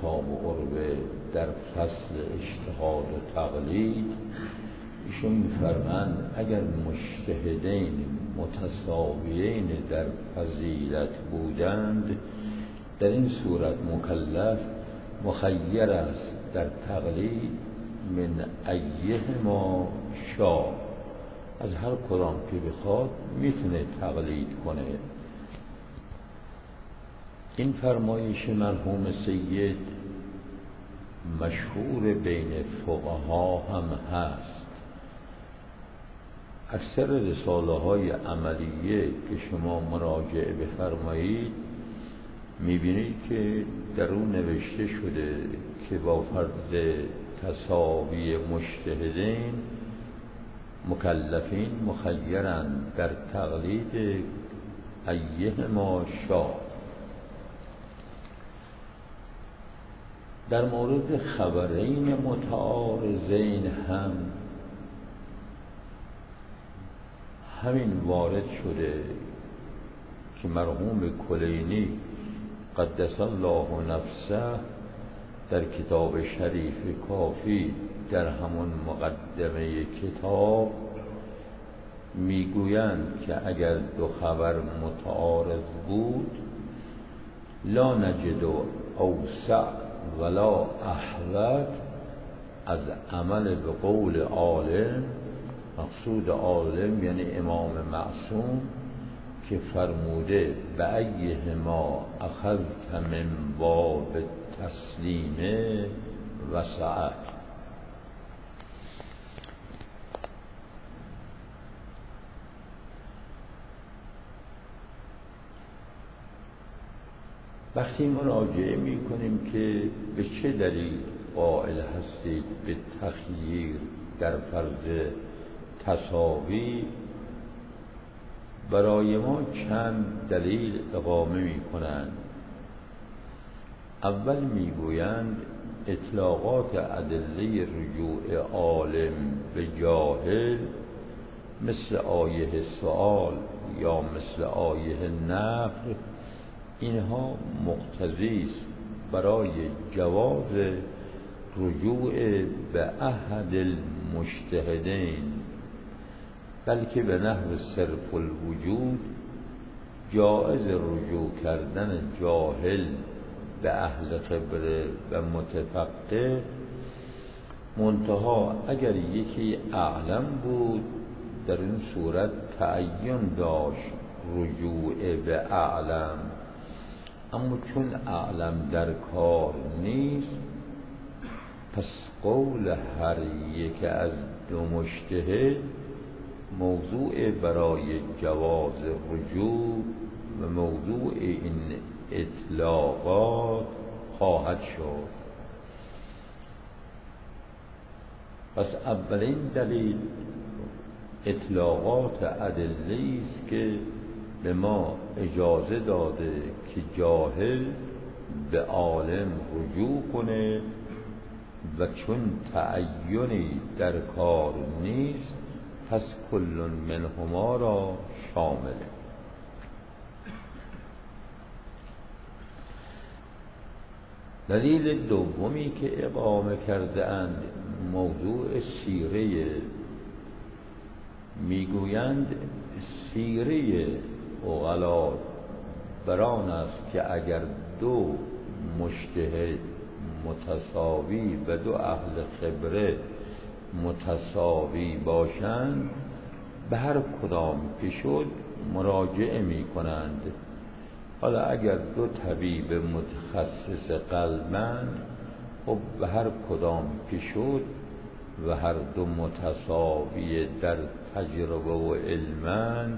حساب عروه در فصل اجتهاد و تقلید ایشون می‌فرمایند اگر مجتهدین متساویین در فضیلت بودند، در این صورت مکلف مخیر است در تقلید من ایهما شاء، از هر کدام که بخواد میتونه تقلید کنه. این فرمایش مرحوم سید مشهور بین فقها هم هست. اکثر رساله های عملیه که شما مراجعه بفرمایید میبینید که در اون نوشته شده که با فرض تساوی مجتهدین مکلفین مخیرند در تقلید ایهما شاء. در مورد خبرین متعارضین هم همین وارد شده که مرحوم کلینی قدس الله نفسه در کتاب شریف کافی در همون مقدمه کتاب میگویند که اگر دو خبر متعارض بود لا نجد اوسع ولا احوط از عمل به قول عالم، مقصود عالم یعنی امام معصوم که فرموده به ایهما اخذت من باب تسلیم وسعت. وقتی مراجعه می کنیم که به چه دلیل قائل هستید به تخییر در فرض تساوی، برای ما چند دلیل اقامه می کنند. اول می گویند اطلاقات ادله رجوع عالم به جاهل مثل آیه سؤال یا مثل آیه نفی، اینها مقتضی است برای جواز رجوع به احد المجتهدین، بلکه به نحو صرف الوجود جایز رجوع کردن جاهل به اهل خبره و متفقه، منتها اگر یکی اعلم بود در این صورت تعین داشت رجوع به اعلم، اما چون اعلم در کار نیست پس قول هر یک از دو مجتهد موضوع برای جواز رجوع و موضوع این اطلاقات خواهد شد. پس اولین دلیل اطلاقات ادله است که به ما اجازه داده که جاهل به عالم رجوع کنه و چون تعینی در کار نیست پس کل منهما را شامله. دلیل دومی که اقامه کرده اند موضوع سیره، میگویند سیره عقلا بران است که اگر دو مجتهد متساوی و دو اهل خبره متساوی باشند به هر کدام که شد مراجعه می کنند. حالا اگر دو طبیب متخصص قلبند خب به هر کدام که شد و هر دو متساوی در تجربه و علمند،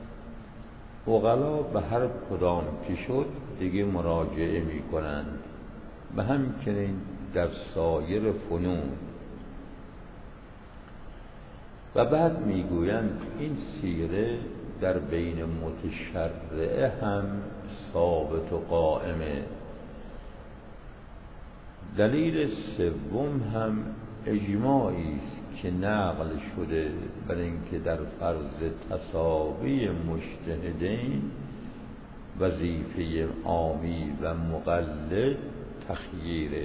عقلا به هر کدام که شد دیگه مراجعه می کنند. به همچنین در سایر فنون. و بعد میگویند این سیره در بین متشرعه هم ثابت و قائمه. دلیل سوم هم اجماعی است که نقل شده بر اینکه در فرض تساوی مجتهدین وظیفه عامی و مقلد تخییره.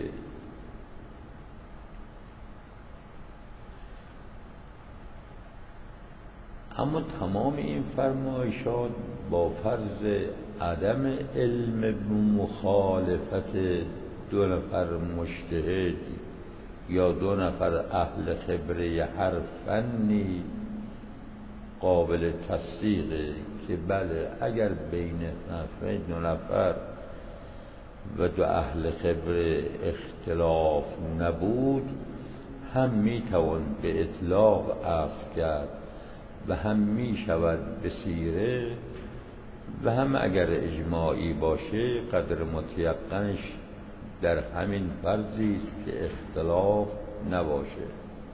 اما تمام این فرمایشات با فرض عدم علم مخالفت دو نفر مجتهد یا دو نفر اهل خبره هر فنی قابل تصدیقه که بله اگر بین دو نفر و دو اهل خبره اختلاف نبود هم میتوان به اطلاق عرض کرد و هم می شود به سیره و هم اگر اجماعی باشه قدر متیقنش در همین فرضی است که اختلاف نباشه.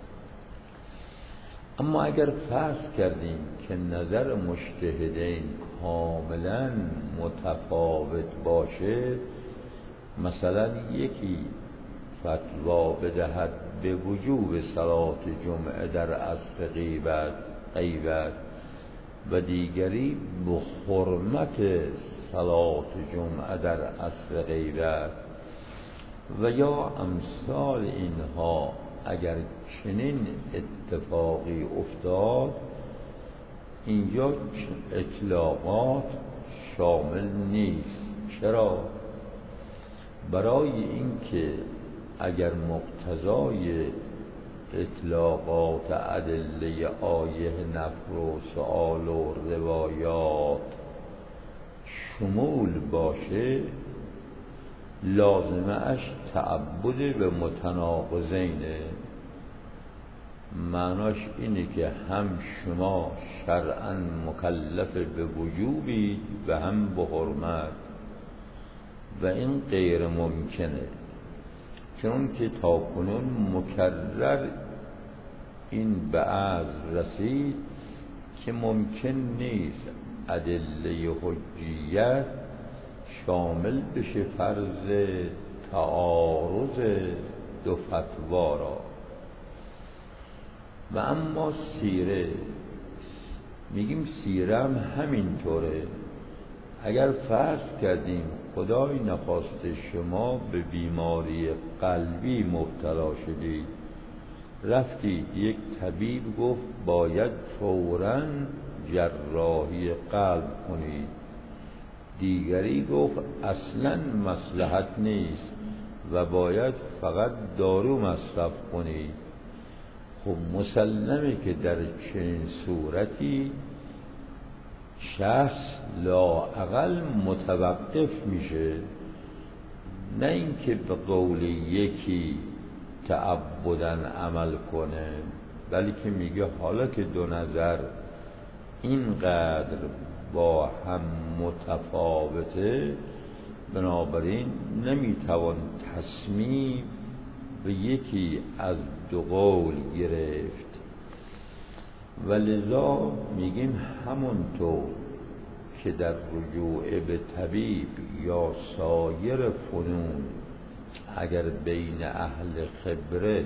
اما اگر فرض کردیم که نظر مجتهدین کاملا متفاوت باشه، مثلا یکی فتوا بدهد به وجوب صلات جمعه در عصر غیبت و دیگری به حرمت صلات جمعه در عصر غیبت و یا امثال اینها، اگر چنین اتفاقی افتاد اینجا اطلاقات شامل نیست. چرا؟ برای اینکه اگر مقتضای اطلاقات ادله آیه نفر و سؤال و روایات شمول باشه، لازمه اش تعبد به متناقضینه. معناش اینه که هم شما شرعاً مکلف به وجوبی و هم به حرمت و این غیر ممکنه، چون که تاکنون مکرر این به عرض رسید که ممکن نیست ادله حجیت شامل بشه فرض تعارض دو فتوا را. و اما سیره، میگیم سیره هم همینطوره. اگر فرض کردیم خدای نخواسته شما به بیماری قلبی مبتلا شدید، رفتید یک طبیب گفت باید فوراً جراحی قلب کنید، دیگری گفت اصلاً مصلحت نیست و باید فقط دارو مصرف کنید. خب مسلمه که در چنین صورتی شخص لااقل متوقف میشه، نه اینکه به قول یکی تعبداً عمل کنه، بلکه میگه حالا که دو نظر اینقدر با هم متفاوته، بنابراین نمیتوان تصمیم به یکی از دو قول گرفت. و لذا میگیم همونطور که در رجوع به طبیب یا سایر فنون اگر بین اهل خبره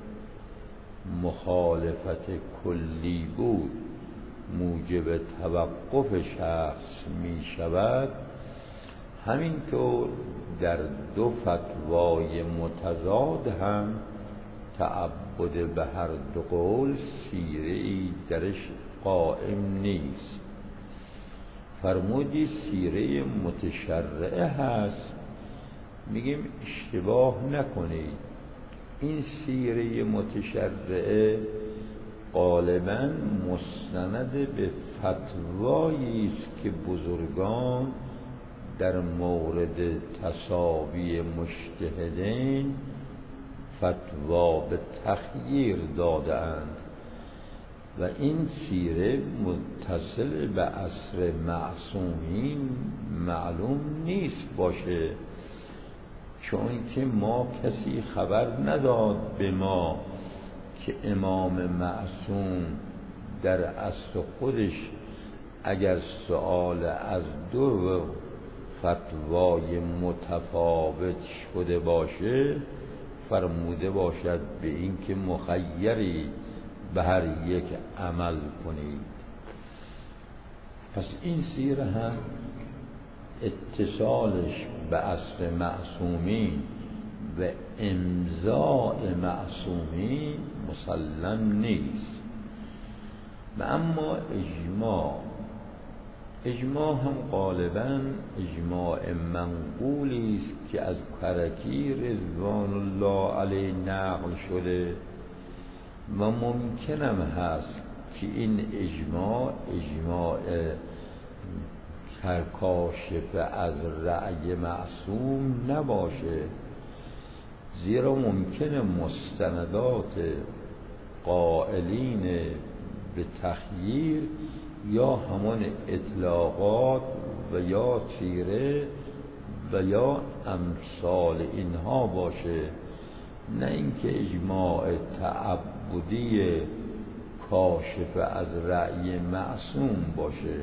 مخالفت کلی بود موجب توقف شخص می شود، همینطور در دو فتوای متضاد هم تعبد به هر دو قول سیره‌ای درش قائم نیست. فرمودی سیره متشرعه هست، میگیم اشتباه نکنید، این سیره متشرعه غالباً مستند به فتوایی است که بزرگان در مورد تساوی مجتهدین فتوا به تخییر داده‌اند و این سیره متصل به عصر معصومین معلوم نیست باشه، چون که ما کسی خبر نداد به ما که امام معصوم در عصر خودش اگر سؤال از دو فتوای متفاوت شده باشه فرموده باشد به این که مخیری به هر یک عمل کنید. پس این سیره هم اتصالش به عصر معصومین و امضاء معصومین مسلم نیست. و اما اجماع هم غالباً اجماع منقولی است که از کرکی رضوان الله علیه نقل شده و ممکنم هست که این اجماع کاشف از رأی معصوم نباشه، زیرا ممکنه مستندات قائلین به تخییر یا همان اطلاقات و یا تیره و یا امثال اینها باشه، نه اینکه اجماع تعبدی کاشف از رأی معصوم باشه.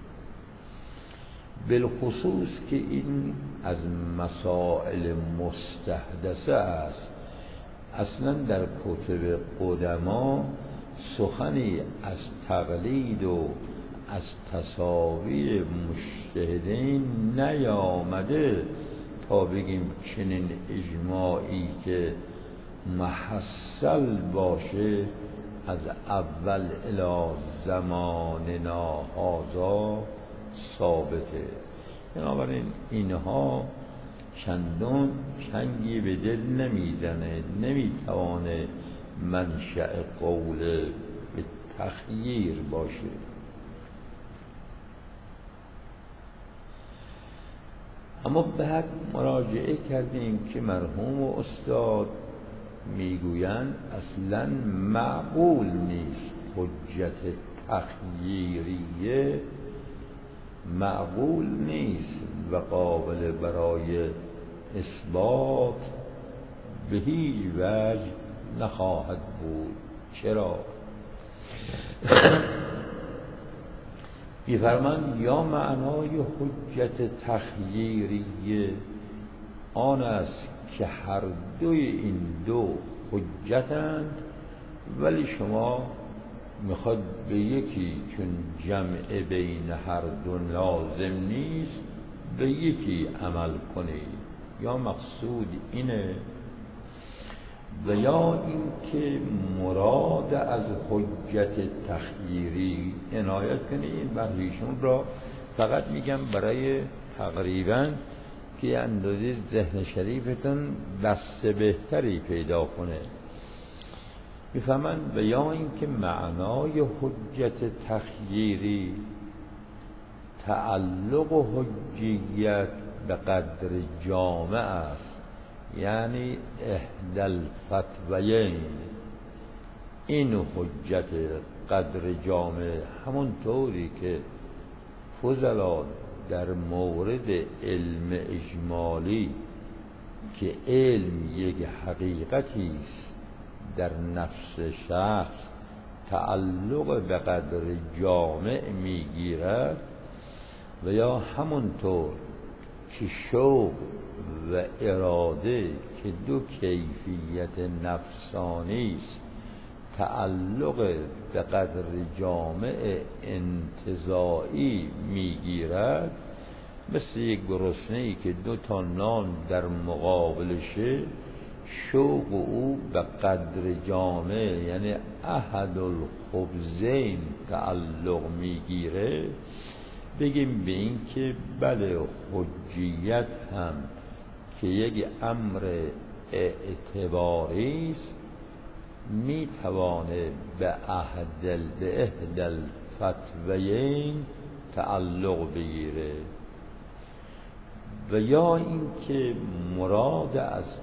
بالخصوص که این از مسائل مستحدثه است. اصلا در کتب قدما سخنی از تقلید و از تساوی مجتهدین نیامده تا بگیم چنین اجماعی که محصل باشه از اول الی زماننا هذا ثابته. بنابراین اینها چندان چنگی به دل نمیزنه، نمیتوانه منشأ قول به تخییر باشه. اما بعد مراجعه کردیم که مرحوم و استاد میگویند اصلا معقول نیست حجت تخییریه، معقول نیست و قابل برای اثبات به هیچ وجه نخواهد بود. چرا؟ می‌فرمایند یا معنای حجت تخییریه آن است که هر دوی این دو حجتند، ولی شما میخواد به یکی چون جمع بین هر دو لازم نیست به یکی عمل کنید، یا مقصود اینه. و یا اینکه مراد از حجت تخییری عنایت کنید. این بحثیشون را فقط میگم برای تقریبا که اندازه ذهن شریفتون دست بهتری پیدا کنه. میفهمند و یا اینکه معنای حجت تخییری تعلق و حجیت به قدر جامع است، یعنی احدی الفتویین. این حجت قدر جامع همون طوری که فضلا در مورد علم اجمالی که علم یک حقیقتی است در نفس شخص تعلق به قدر جامع میگیرد، و یا همونطور که شوق و اراده که دو کیفیت نفسانی است تعلق به قدر جامع انتزاعی میگیرد، مثل یک گرسنه‌ای که دو تا نان در مقابلشه، شوق او به قدر جامع یعنی احد الخبزین تعلق میگیره. بگیم به این که بله حجیت هم که یک امر اعتباری است میتوانه به احد الفتویین تعلق بگیره. و یا اینکه مراد از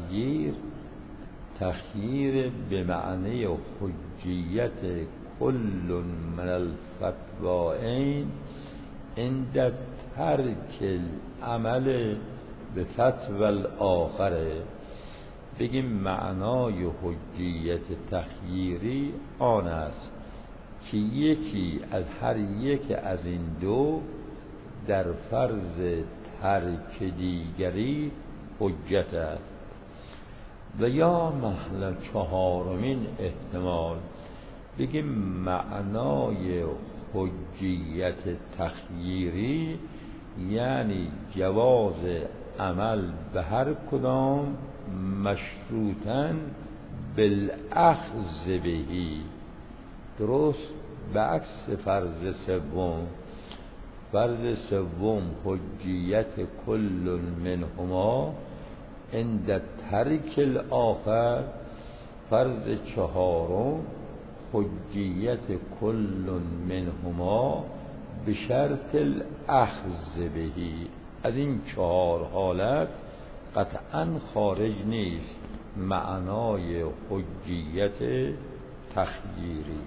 تخییر به معنی حجیت کل من الفتوائین عند ترک العمل به فتوی الاخره. بگیم معنای حجیت تخییری آن است که یکی از هر یک از این دو در فرض ترک دیگری حجت است. و یا محل چهارمین احتمال بگیم معنای حجیت تخییری یعنی جواز عمل به هر کدام مشروطن بالاخذ بهی. درست به عکس فرض سوم. فرض سوم حجیت کل منهما عند ترک الاخر. فرض چهارم حجیت کل منهما به شرط الاخذ بهی. از این چهار حالت قطعا خارج نیست معنای حجیت تخییری.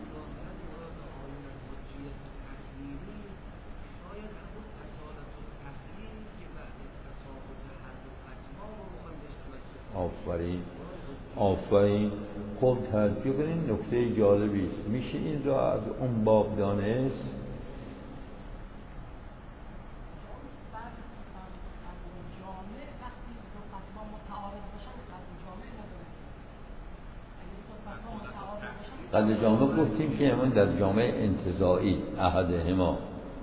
آفرین. خب توجه کنین نکته جالبی است. میشه این را از اون باب دانست. قدر جامعه گفتیم که همون در جامعه انتزاعی احدهما.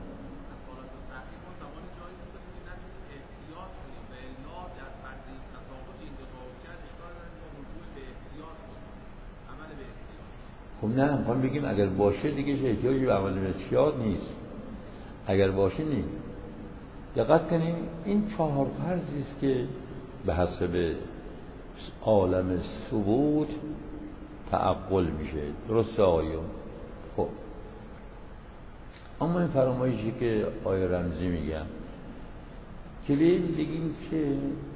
خب نه میخوام بگیم اگر باشه دیگه احتیاجی به عمل احتیاط نیست. اگر باشه نیست. دقت کنیم این چهار فرضی است که به حسب عالم ثبوت تعقل میشه. درسته آیا؟ خب اما این فرمایشی که آیه رمزی میگم که بگیم که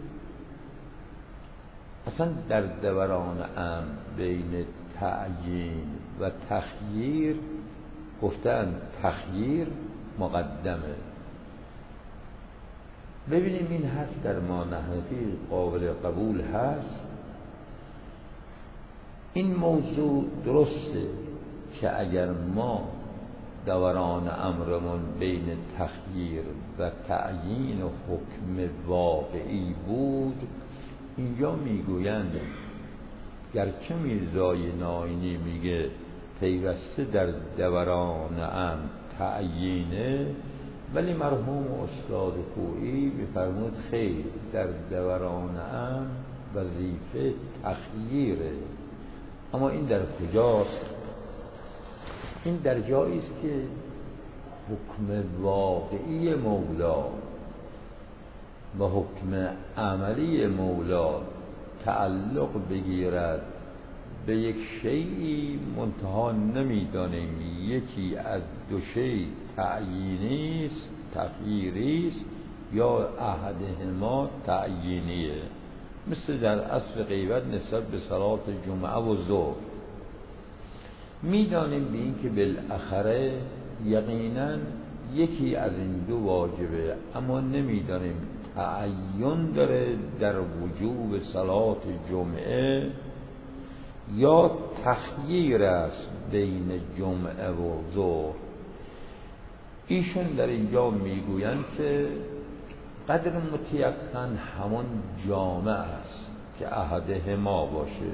اصلا در دوران امر بین تعیین و تخییر گفتن تخییر مقدمه. ببینیم این حرف در ما نحوی قابل قبول هست. این موضوع درسته که اگر ما دوران امرمون بین تخییر و تعیین و حکم واقعی بود، اینجا میگویند گرچه میرزای ناینی میگه پیوسته در دوران امر تعیینه، ولی مرحوم استاد خویی میفرمود خیر، در دوران امر وظیفه تخییره. اما این در کجاست؟ این در جایی است که حکم واقعی مولا و حکم عملی مولا تعلق بگیرد به یک شیئی منتها نمیدانیم یکی از دو شی تعیینی است، تخییری است، یا احدهما تعیینیه. مثل در اصل غیبت نسبت به صلات جمعه و ظهر میدانیم به این که بالاخره یقینا یکی از این دو واجبه، اما نمیدانیم تعین داره در وجوب صلات جمعه یا تخییر است بین جمعه و ظهر. ایشون در اینجا میگویند که قدر متیقن همون جامعه است که احدهما باشه،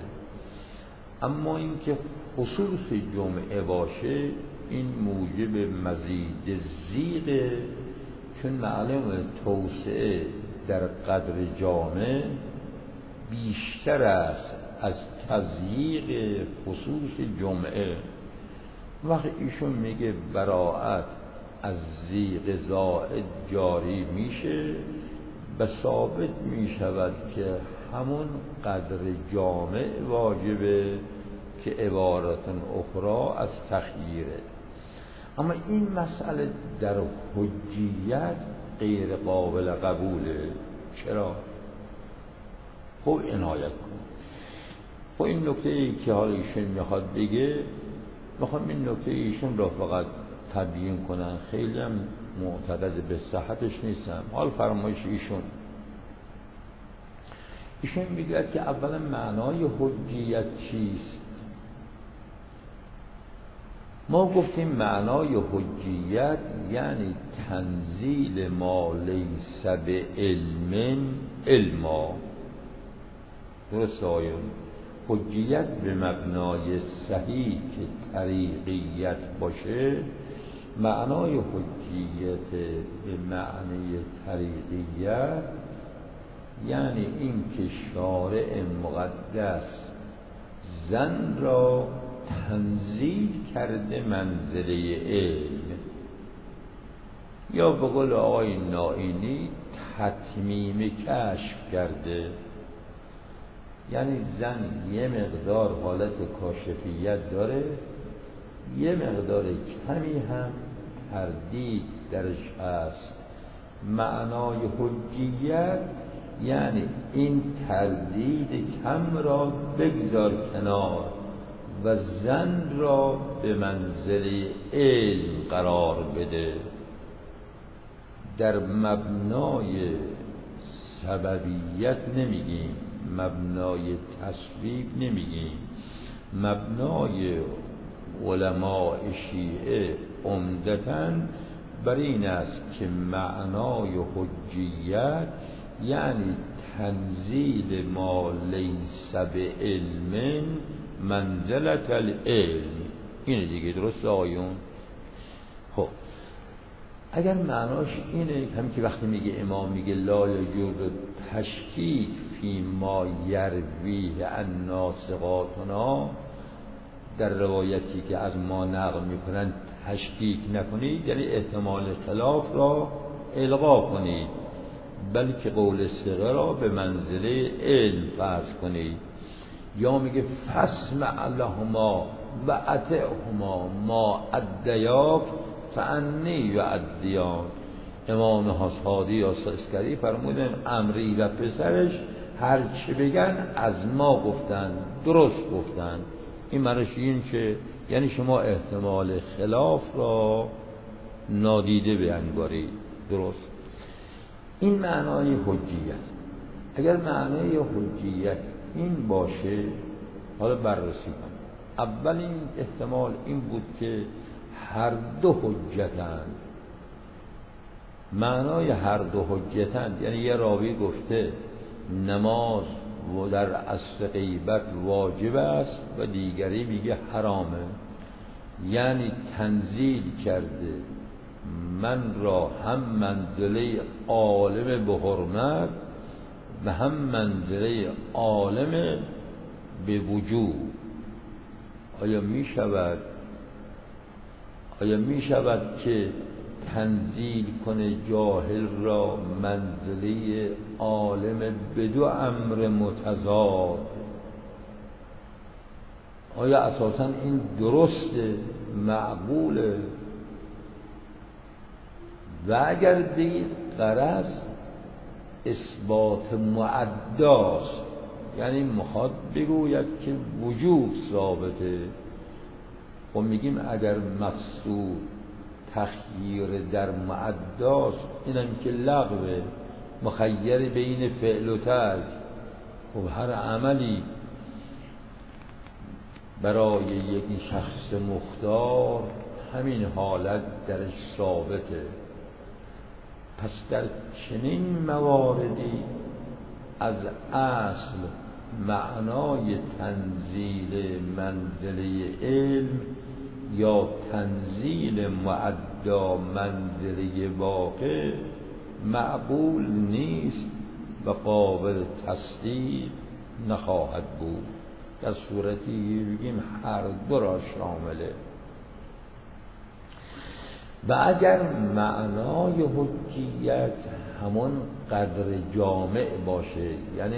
اما اینکه خصوص جمعه باشه این موجب مزید زیغه، چون معلومه توسعه در قدر جامعه بیشتر است از تضییق خصوص جمعه. وقتی ایشون میگه براءت از زیغ زائد جاری میشه و ثابت میشود که همون قدر جامع واجبه که عبارت اخرى از تخییره. اما این مسئله در حجیت غیر قابل قبوله. چرا؟ خب عنایت کن. خب این نکته ای که حال ایشون میخواد بگه، میخوام این نکته ایشون را فقط تبیین کنن، خیلی هم معتقد به صحتش نیستم. حال فرمایش ایشون میگه که اولا معنای حجیت چیست؟ ما گفتیم معنای حجیت یعنی تنزیل ما لیس به علما. درست آیون حجیت به مبنای صحیح که طریقیت باشه، معنای حجیت به معنی طریقیت یعنی این که شارع مقدس زن را تنزیل کرده منزله علم، یا به قول آقای نائینی تتمیم کشف کرده. یعنی زن یه مقدار حالت کاشفیت داره، یه مقدار کمی هم تردید درش هست. معنای حجیت یعنی این تردید کم را بگذار کنار و زن را به منزله علم قرار بده. در مبنای سببیت نمیگیم، مبنای تصویب نمیگیم. مبنای علماء شیعه عمدتاً بر این است که معنای حجیت یعنی تنزیل ما لیس بعلم منزلة العلم. اینه دیگه، درست آیون؟ خب اگر معناش اینه هم که وقتی میگه امام میگه لا یجوز تشکیک فی ما یرویه الناسقاتنا، در روایتی که از ما نقل میکنن تشکیک نکنید، یعنی احتمال خلاف را الغا کنید، بلکه قول ثقه را به منزله علم فرض کنید. یا میگه فاسمع لهما و اطعهما ما ادیاک فانی یؤدیان. امام هادی یا اسکری فرمودن امری و پسرش هر چی بگن از ما گفتن، درست گفتن. این معنیش این چه؟ یعنی شما احتمال خلاف را نادیده بنگارید. درست. این معنای حجیت. اگر معنای حجیت این باشه، حالا بررسی کنم. اولین احتمال این بود که هر دو حجتند. معنای هر دو حجتند یعنی یه راوی گفته نماز و در عصر غیبت واجب است و دیگری میگه حرامه، یعنی تنزیل کرده من را هم منزله عالم به حرمت و هم منزله عالم به وجوب. آیا می شود که تنزیل کنه جاهل را منزله عالم به دو امر متضاد؟ آیا اساساً این درسته، معقوله؟ و اگر بگید غرض اثبات معداست، یعنی میخواد بگوید که وجوب ثابته، خب میگیم اگر مقصود تخییر در معداست، اینم که لغوه، مخیر بین فعل و ترک. خب هر عملی برای یک شخص مختار همین حالت درش ثابته. پس در چنین مواردی از اصل معنای تنزیل منزله علم یا تنزیل معدا منزله واقع معقول نیست و قابل تصدیق نخواهد بود. در صورتی بگیم هر دو را شامله. و اگر معنای حجیت همون قدر جامع باشه، یعنی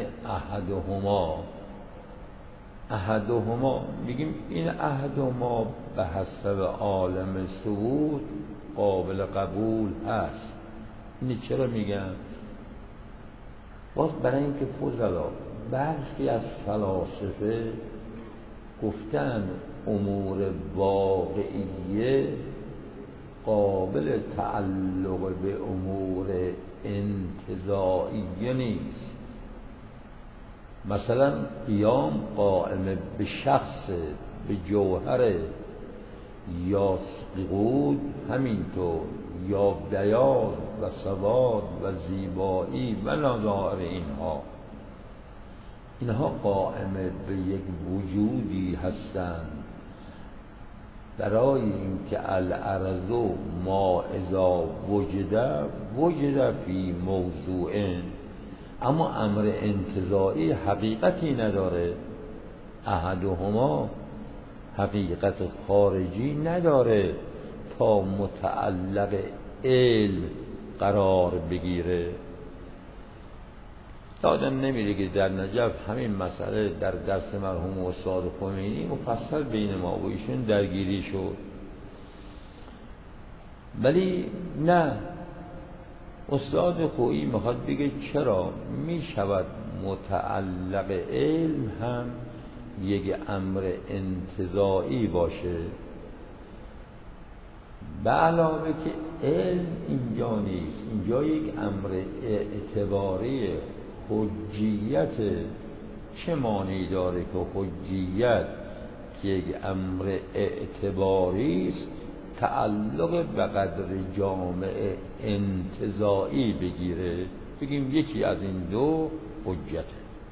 احدهما میگیم این احدهما به حسب عالم ثبوت قابل قبول هست. این چرا میگم؟ باز برای اینکه فضلا برخی از فلاسفه گفتن امور واقعیه قابل تعلق به امور انتزاعیه نیست. مثلا قیام قائم به شخص، به جوهر، یا سقوط همینطور، یا بیاض و سواد و زیبایی و نظائر اینها قائم به یک وجودی هستند. برای اینکه الارض ما اذا وجد فی موضوع، اما امر انتزاعی حقیقتی نداره. احدهما حقیقت خارجی نداره تا متعلق علم قرار بگیره. یادم نمیره که در نجف همین مسئله در درس مرحوم استاد خمینی مفصل بین ما و ایشون درگیری شد، ولی نه، استاد خویی میخواد بگه چرا میشود متعلق علم هم یک امر انتزاعی باشه، به علاوه که علم اینجا نیست، اینجا یک امر اعتباری حجیت. چه معنی داره که حجیت که یک امر اعتباری است تعلق به قدر جامع انتزاعی بگیره، بگیم یکی از این دو حجته؟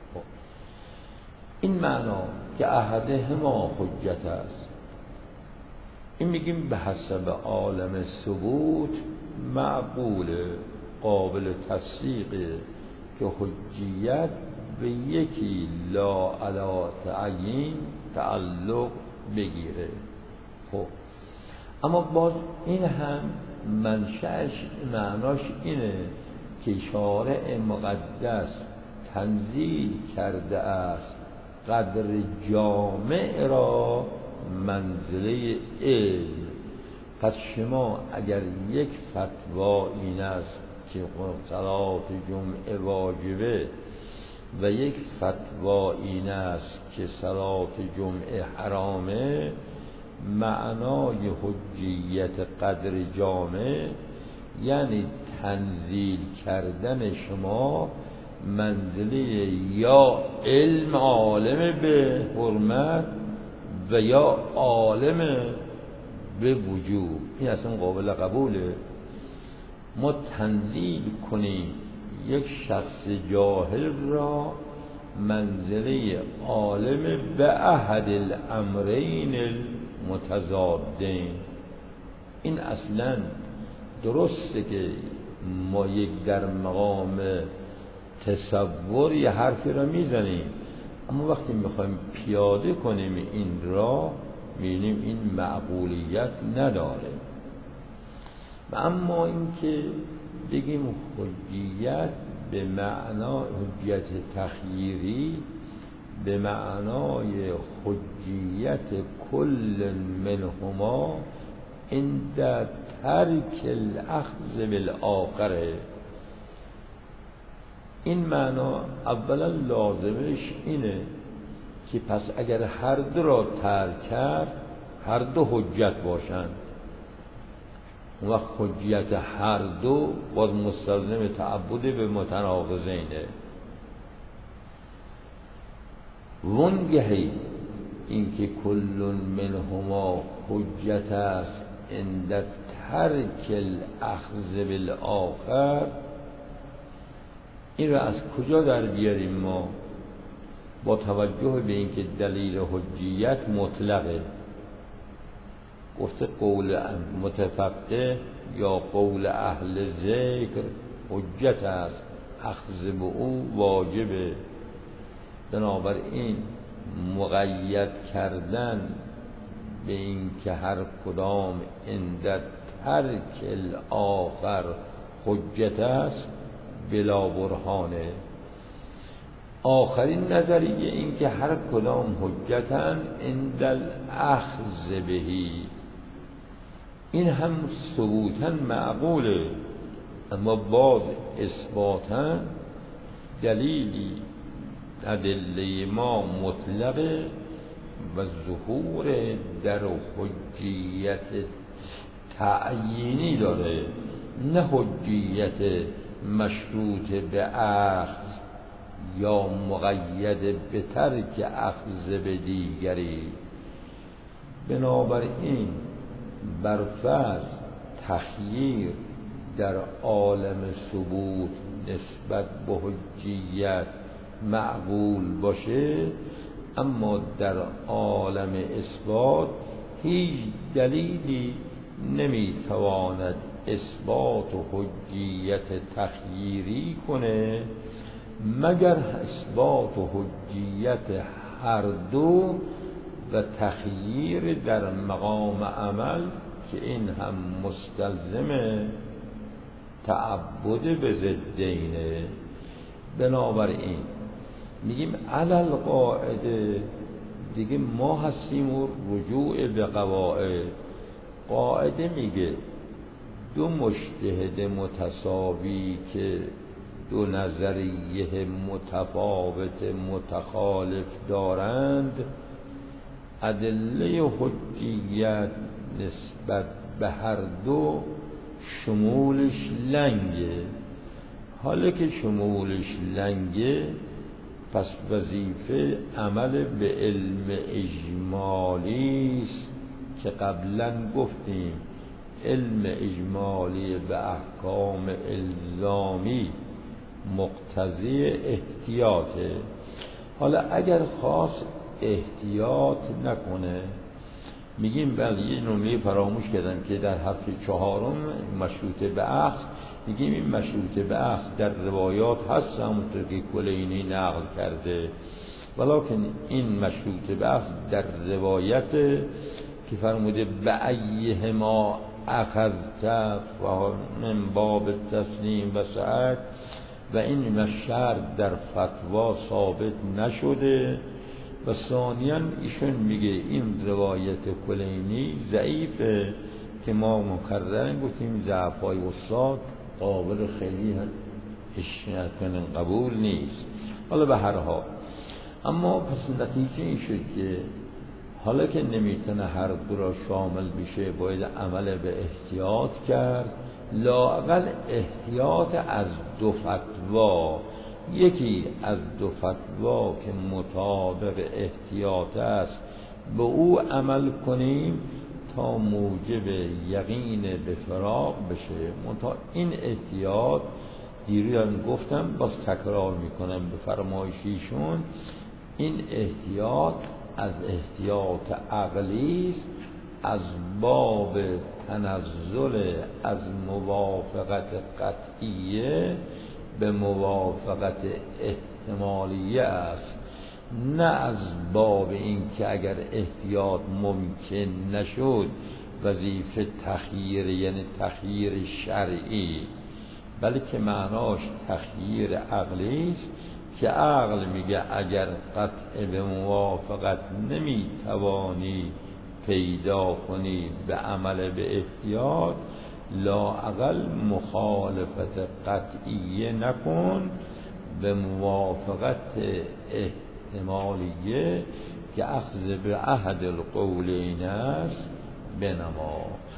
این معنا که احدهما حجت است، این میگیم به حسب عالم ثبوت معقول قابل تصدیق که حجیت به یکی لا علی تعیین تعلق بگیره. خب اما باز این هم منشأش معناش اینه که شارع مقدس تنزیل کرده است قدر جامع را منزله علم. پس شما اگر یک فتوا این است که صلات جمعه واجبه و یک فتوا این است که صلات جمعه حرامه، معنای حجیت قدر جامع یعنی تنزیل کردن شما منزله یا علم عالم به حرمت و یا عالم به وجوب. این اصلا قابل قبوله. ما تنزیل کنیم یک شخص جاهل را منزله عالم به احد الامرین المتضادین. این اصلا درسته که ما یک در مقام تصور یه حرفی را میزنیم، اما وقتی میخوایم پیاده کنیم این را میبینیم این معقولیت نداره. و اما اینکه بگیم حجیت به معنا حجیت تخییری به معنای حجیت کل منهما عند ترک الاخذ بالآخره، این معنا اولا لازمش اینه که پس اگر هر دو را ترک کرد هر دو حجت باشند، و حجیت هر دو باز مستلزم تعبد به متناقضینه. وانگهی اینکه کل منهما حجت است عند ترک الاخذ بالآخر، این را از کجا در بیاریم ما؟ با توجه به اینکه دلیل حجیت مطلقه، گفته قول متفقه یا قول اهل ذکر حجت است، اخذ به او واجبه. بنابراین مقید کردن به این که هر کدام عند ترک الاخر حجت است بلا برهانه. آخرین نظریه این که هر کدام حجتن عند الاخذ بهی، این هم ثبوتاً معقوله، اما باز اثباتاً دلیلی ادله ما مطلقه و ظهور در حجیت تعیینی داره، نه حجیت مشروط به اخذ یا مقید به ترک اخذ به دیگری. بنابراین برفرض تخییر در عالم ثبوت نسبت به حجیت معقول باشه، اما در عالم اثبات هیچ دلیلی نمیتواند اثبات و حجیت تخییری کنه مگر اثبات و حجیت هر دو و تخییر در مقام عمل که این هم مستلزم تعبد به ضدینه. بنابراین میگیم علل قاعده دیگه ما هستیم و رجوع به قواعد. قاعده میگه دو مجتهد متساوی که دو نظریه متفاوت متخالف دارند، ادله حجیت نسبت به هر دو شمولش لنگه. حالا که شمولش لنگه، پس وظیفه عمل به علم اجمالی است که قبلا گفتیم علم اجمالی به احکام الزامی مقتضی احتیاطه. حالا اگر خواست احتیاط نکنه، میگیم بله یه نمره فراموش کردم که در هفته 4 مشروط به اخذ، میگیم این مشروط به اخذ در روایات هست همونطور که کلینی نقل کرده، ولکن این مشروط به اخذ در روایت که فرموده به ایهما اخذت و من باب تسلیم و سعد، و این شرط در فتوا ثابت نشده. و ثانیاً ایشون میگه این روایت کلینی ضعیفه که ما مکررن گفتیم ضعفای استاد قابل خیلی قبول نیست. حالا به هر حال اما پس نتیجه این شد که حالا که نمیتونه هر دو را شامل بشه، باید عمل به احتیاط کرد. لااقل احتیاط از دو فتوا، یکی از دو فتوا که مطابق احتیاط است به او عمل کنیم تا موجب یقین به فراق بشه. این احتیاط دیروز گفتم، باز تکرار میکنم به فرمایشیشون، این احتیاط از احتیاط عقلی است، از باب تنزل از موافقت قطعیه به موافقت احتمالیه است، نه از باب این که اگر احتیاط ممکن نشد وظیفه تخییر، یعنی تخییر شرعی، بلکه معناش تخییر عقلی است که عقل میگه اگر قطع به موافقت نمیتوانی پیدا کنی به عمل به احتیاط، لااقل مخالفت قطعیه نکن، به موافقت احتمالیه که اخذ به احد القولین است بنما.